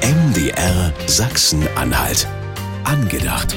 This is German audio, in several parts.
MDR Sachsen-Anhalt. Angedacht.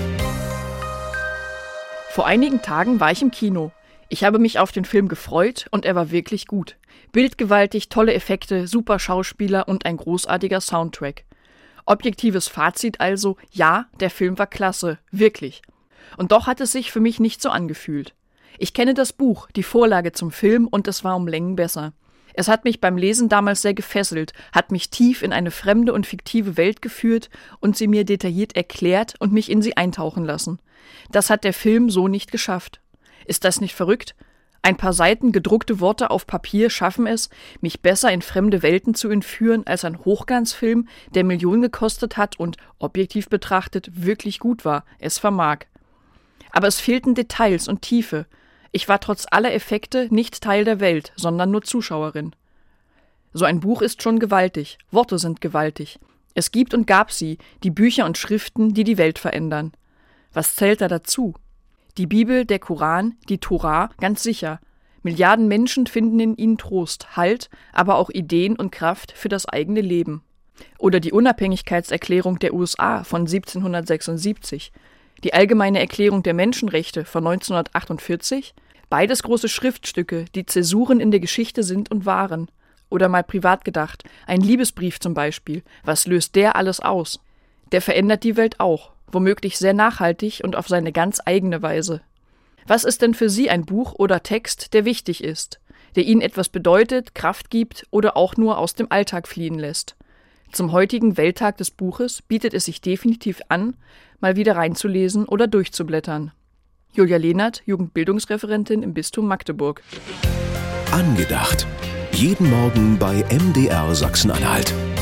Vor einigen Tagen war ich im Kino. Ich habe mich auf den Film gefreut und er war wirklich gut. Bildgewaltig, tolle Effekte, super Schauspieler und ein großartiger Soundtrack. Objektives Fazit also, ja, der Film war klasse, wirklich. Und doch hat es sich für mich nicht so angefühlt. Ich kenne das Buch, die Vorlage zum Film, und es war um Längen besser. Es hat mich beim Lesen damals sehr gefesselt, hat mich tief in eine fremde und fiktive Welt geführt und sie mir detailliert erklärt und mich in sie eintauchen lassen. Das hat der Film so nicht geschafft. Ist das nicht verrückt? Ein paar Seiten gedruckte Worte auf Papier schaffen es, mich besser in fremde Welten zu entführen als ein Hochglanzfilm, der Millionen gekostet hat und, objektiv betrachtet, wirklich gut war, es vermag. Aber es fehlten Details und Tiefe. Ich war trotz aller Effekte nicht Teil der Welt, sondern nur Zuschauerin. So ein Buch ist schon gewaltig, Worte sind gewaltig. Es gibt und gab sie, die Bücher und Schriften, die die Welt verändern. Was zählt da dazu? Die Bibel, der Koran, die Tora, ganz sicher. Milliarden Menschen finden in ihnen Trost, Halt, aber auch Ideen und Kraft für das eigene Leben. Oder die Unabhängigkeitserklärung der USA von 1776, die Allgemeine Erklärung der Menschenrechte von 1948, beides große Schriftstücke, die Zäsuren in der Geschichte sind und waren. Oder mal privat gedacht, ein Liebesbrief zum Beispiel, was löst der alles aus? Der verändert die Welt auch, womöglich sehr nachhaltig und auf seine ganz eigene Weise. Was ist denn für Sie ein Buch oder Text, der wichtig ist, der Ihnen etwas bedeutet, Kraft gibt oder auch nur aus dem Alltag fliehen lässt? Zum heutigen Welttag des Buches bietet es sich definitiv an, mal wieder reinzulesen oder durchzublättern. Julia Lehnert, Jugendbildungsreferentin im Bistum Magdeburg. Angedacht. Jeden Morgen bei MDR Sachsen-Anhalt.